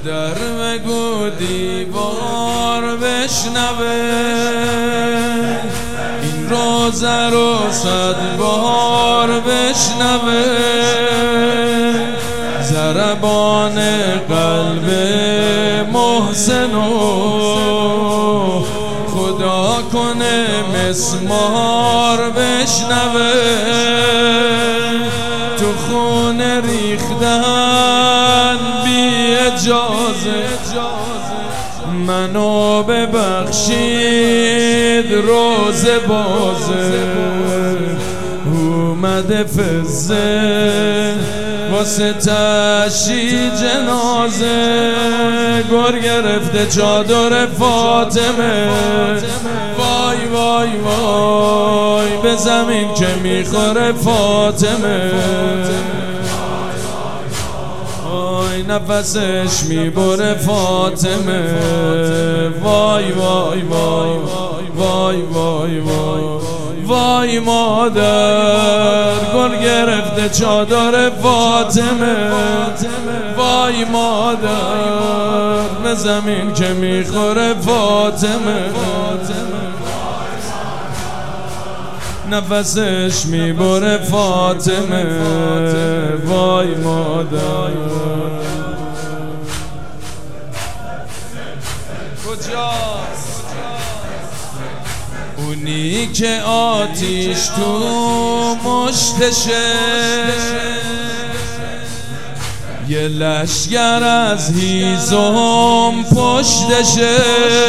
در بگو دیوار بشنوه این روزه رو 100 بار بشنوه ضربان قلب محسنو خدا کنه مسمار بشنوه تو خون ریختن بی اجازه منو ببخشید روز بازه اومده فزه واسه تشییع جنازه گر گرفته چادر فاطمه وای وای وای به زمین که میخوره فاطمه وای نفسش میبره فاطمه وای وای وای وای وای وای وای مادر گل گرفته چادر فاطمه وای مادر به زمین که میخوره فاطمه نفسش میبره فاطمه وای مادر کجاست اونی که آتیش تو مشتشه یه لشگر از هیزم پشتشه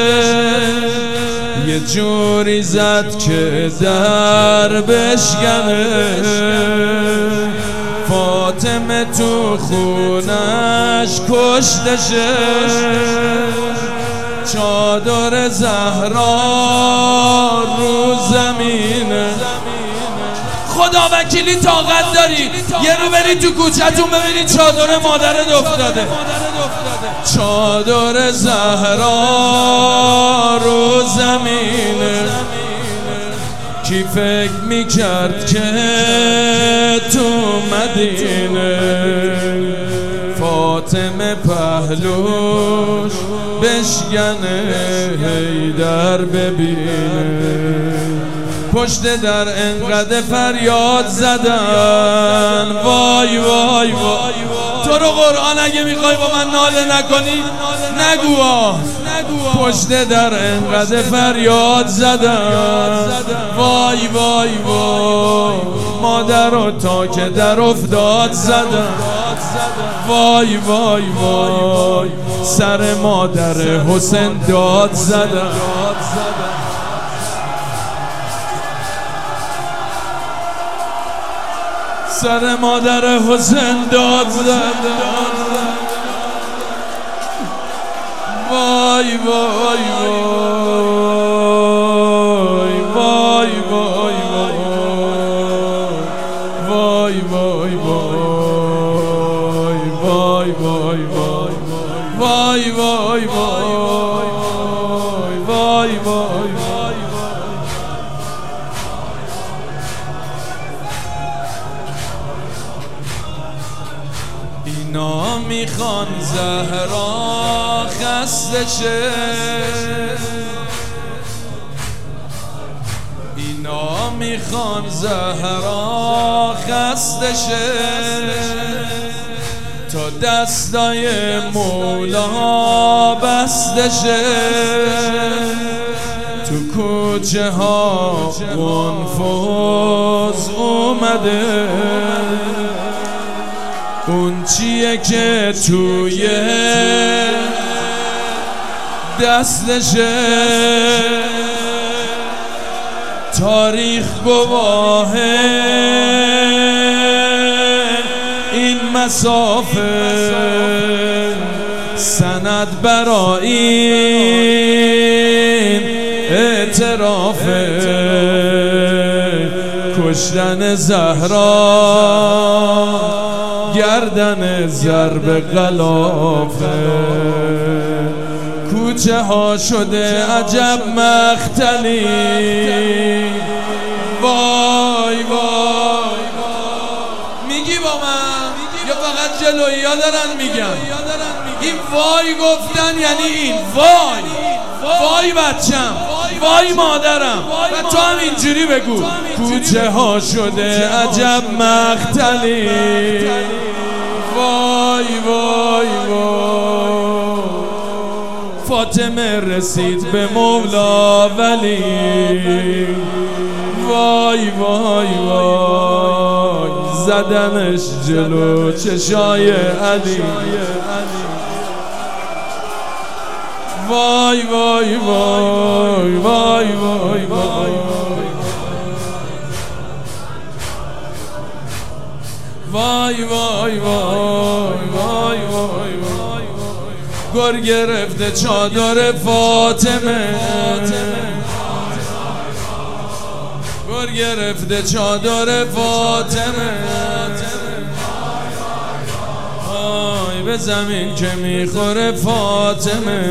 یه جوری زد که در بشکنه فاطمه تو خونش کشتشه چادر زهرا رو زمینه خدا وکیلی طاقت داری یه رو برید تو کوچه‌تون ببینید چادر مادرت افتاده چادر زهرا رو زمینه کی فکر میکرد که تو مدینه فاطمه پهلوش بشکنه حیدر ببینه پشت در انقدر فریاد زدن وای وای وای تو رو قرآن اگه میخوای با من ناله نکنی نگو پشت در انقدر فریاد زدن وای وای وای مادر رو تا که در افتاد زدن وای وای وای سر مادر حسین داد زدن سر مادر حسین داد زدن وای وای وای وای وای وای وای وای وای وای وای وای وای وای اینا میخوان زهرا خسته شه اینا میخوان زهرا خسته شه تا دستای مولا بسته شه تو کوچه ها قنفذ اومده اون چیه که توی دستشه تاریخ گواهه این مسافه سند برای این اعترافه کشتن زهرا گردن ضرب غلافه کوچه ها شده عجب مختلی وای وای میگی با من یا فقط جلویی ها دارن میگن این وای گفتن یعنی این وای بچم، وای مادرم. و تو هم اینجوری بگو کوچه ها شده عجب مختلی. وای وای وای فاطمه رسید به مولا ولی. وای وای وای زدنش جلو چشای علی. وای وای وای وای وای وای وای وای وای وای گر گرفته چادر فاطمه. گر گرفته چادر فاطمه. آی به زمین که میخوره فاطمه.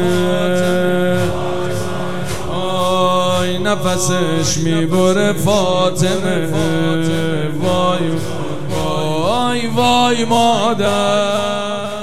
آی نفسش میبره فاطمه. وای وای وای مادر.